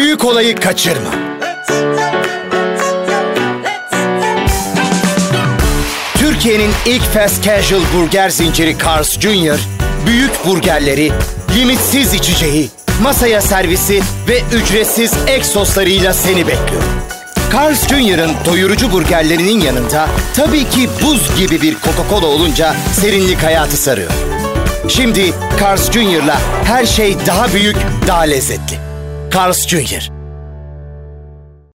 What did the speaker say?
Büyük olayı kaçırma. Türkiye'nin ilk fast casual burger zinciri Carl's Jr., büyük burgerleri, limitsiz içeceği, masaya servisi ve ücretsiz ek soslarıyla seni bekliyor. Carl's Jr.'ın doyurucu burgerlerinin yanında tabii ki buz gibi bir Coca-Cola olunca serinlik hayatı sarıyor. Şimdi Carl's Jr.'la her şey daha büyük, daha lezzetli. Carl's Jr.